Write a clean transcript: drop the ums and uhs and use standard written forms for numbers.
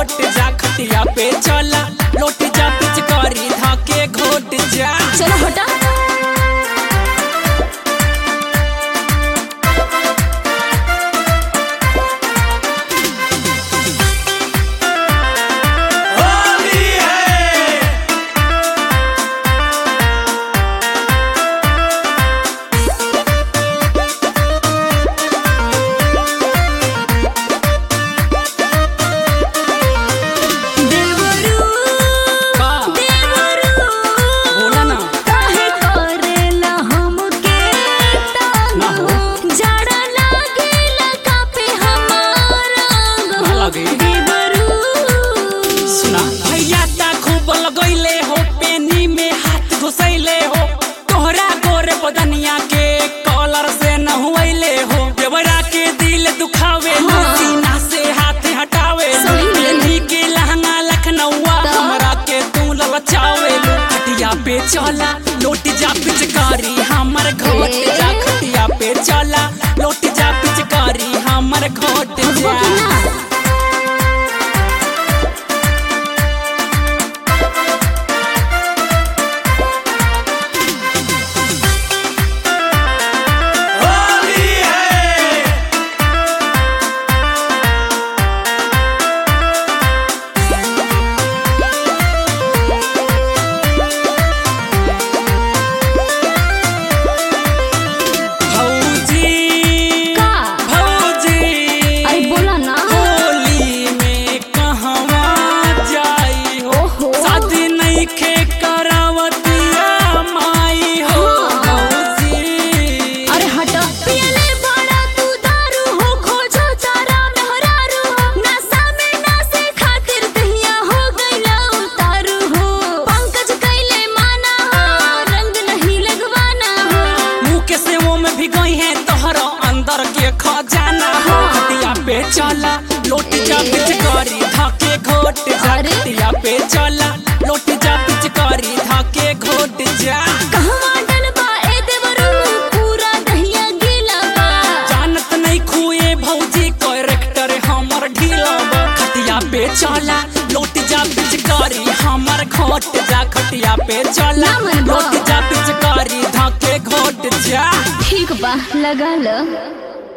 घोट जा खटिया पे चला लोट जा पिचकारी धाके घोट जा। चलो हटा। बदनिया के कॉलर से न हुएले हो देवरा के दिल दुखावे सीना से हाथ हटावे लेनी के लहंगा लखनऊआ हमरा के तू ललचावे खटिया पे चला लोट जा पिचकारी हमर घोट जा खटिया पे चला लोट जा पिचकारी हमर घोट जा। चला लोट जा पिचकारी धाके घोट जा खटिया पे चला लोट जा पिचकारी धाके घोट जा। कहवा डलबा ए देवरू पूरा दहिया गीला बा जानत नहीं खुए भौजी कैरेक्टर हमर ढीला बा खटिया पे चला लोट जा पिचकारी हमर घोट जा खटिया पे चला लोट जा पिचकारी धाके घोट जा। ठीक बा लगा लो।